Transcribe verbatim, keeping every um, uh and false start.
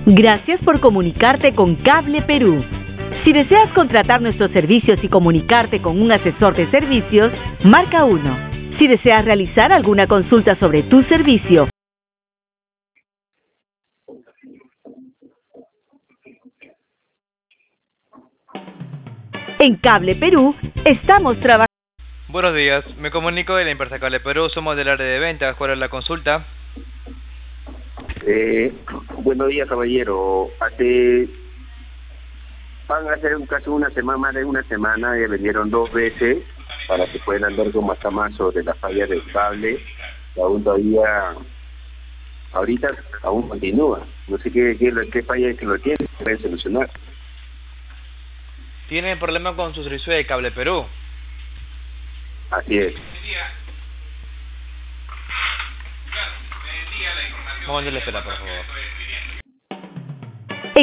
Gracias por comunicarte con Cable Perú. Si deseas contratar nuestros servicios y comunicarte con un asesor de servicios, marca uno. Si deseas realizar alguna consulta sobre tu servicio, en Cable Perú estamos trabajando. Buenos días, me comunico de la empresa Cable Perú, somos del área de ventas. ¿Cuál es la consulta? Eh, buenos días, caballero. Hace van a hacer un caso una semana, más de una semana, ya vendieron dos veces para que puedan dar como hasta más sobre la falla del cable. Y aún todavía, ahorita aún continúa. No sé qué, qué, qué falla es que lo tienen, pueden solucionar. ¿Tienen problema con su servicio de Cable Perú? Así es. Vamos a darle espera, por favor.